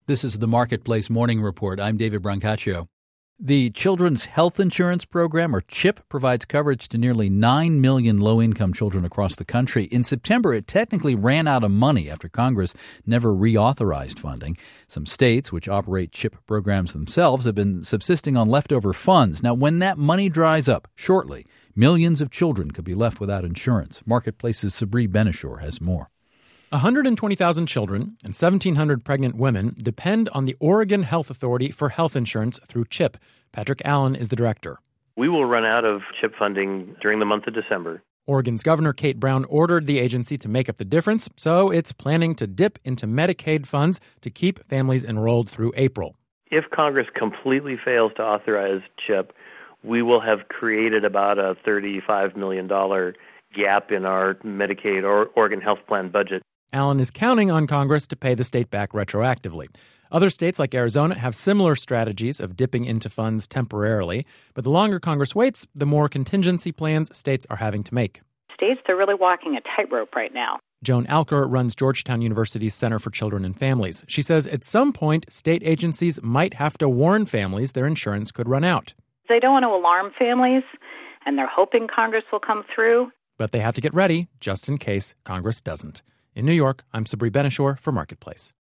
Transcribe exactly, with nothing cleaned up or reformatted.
This is the Marketplace Morning Report. I'm David Brancaccio. The Children's Health Insurance Program, or CHIP, provides coverage to nearly nine million low-income children across the country. In September, it technically ran out of money after Congress never reauthorized funding. Some states, which operate CHIP programs themselves, have been subsisting on leftover funds. Now, when that money dries up shortly, millions of children could be left without insurance. Marketplace's Sabri Benishore has more. one hundred twenty thousand children and seventeen hundred pregnant women depend on the Oregon Health Authority for health insurance through CHIP. Patrick Allen is the director. We will run out of CHIP funding during the month of December. Oregon's Governor Kate Brown ordered the agency to make up the difference, so it's planning to dip into Medicaid funds to keep families enrolled through April. If Congress completely fails to authorize CHIP, we will have created about a thirty-five million dollars gap in our Medicaid or Oregon Health Plan budget. Allen is counting on Congress to pay the state back retroactively. Other states like Arizona have similar strategies of dipping into funds temporarily, but the longer Congress waits, the more contingency plans states are having to make. States are really walking a tightrope right now. Joan Alker runs Georgetown University's Center for Children and Families. She says at some point, state agencies might have to warn families their insurance could run out. They don't want to alarm families, and they're hoping Congress will come through. But they have to get ready just in case Congress doesn't. In New York, I'm Sabri Benishore for Marketplace.